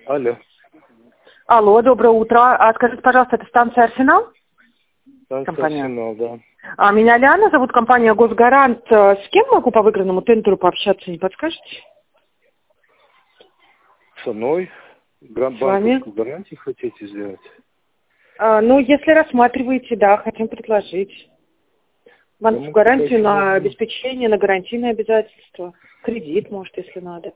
Алло. Алло, доброе утро. Скажите, пожалуйста, это станция «Арсенал»? Станция Компания. «Арсенал», да. Меня Лиана зовут, компания «Госгарант». С кем могу по выигранному тендеру пообщаться, не подскажете? Со мной? С вами? Банковскую гарантию хотите сделать? Если рассматриваете, да, хотим предложить. Банковскую гарантию на обеспечение, на гарантийные обязательства. Кредит, может, если надо.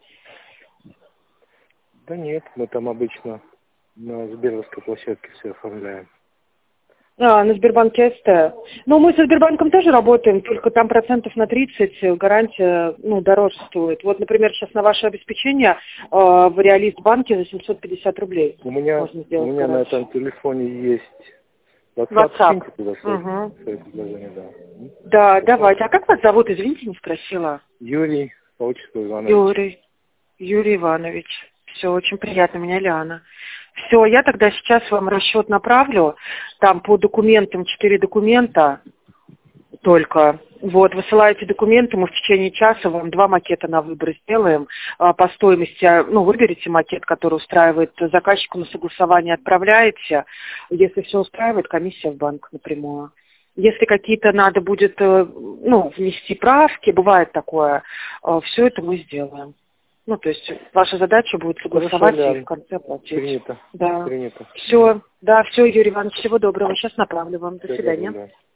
Да нет, мы там обычно на Сберовской площадке все оформляем. На Сбербанке СТ. Мы со Сбербанком тоже работаем, только там процентов на 30 гарантия, дороже стоит. Вот, например, сейчас на ваше обеспечение в Реалист-банке за 750 рублей. У меня на этом телефоне есть WhatsApp. Туда свои предложения, да. Да, давайте. А как вас зовут? Извините, не спросила. Юрий, по отчеству Иванович. Юрий Иванович. Все, очень приятно, меня Лиана. Все, я тогда сейчас вам расчет направлю. Там по документам 4 документа только. Вот, высылаете документы, мы в течение часа вам 2 макета на выбор сделаем. По стоимости, выберите макет, который устраивает заказчику, на согласование отправляете. Если все устраивает, комиссия в банк напрямую. Если какие-то надо будет, внести правки, бывает такое, все это мы сделаем. То есть ваша задача будет согласовать и в конце оплатить. Принято. Да. Принято. Все, Юрий Иванович, всего доброго. Сейчас направлю вам. До свидания. Да.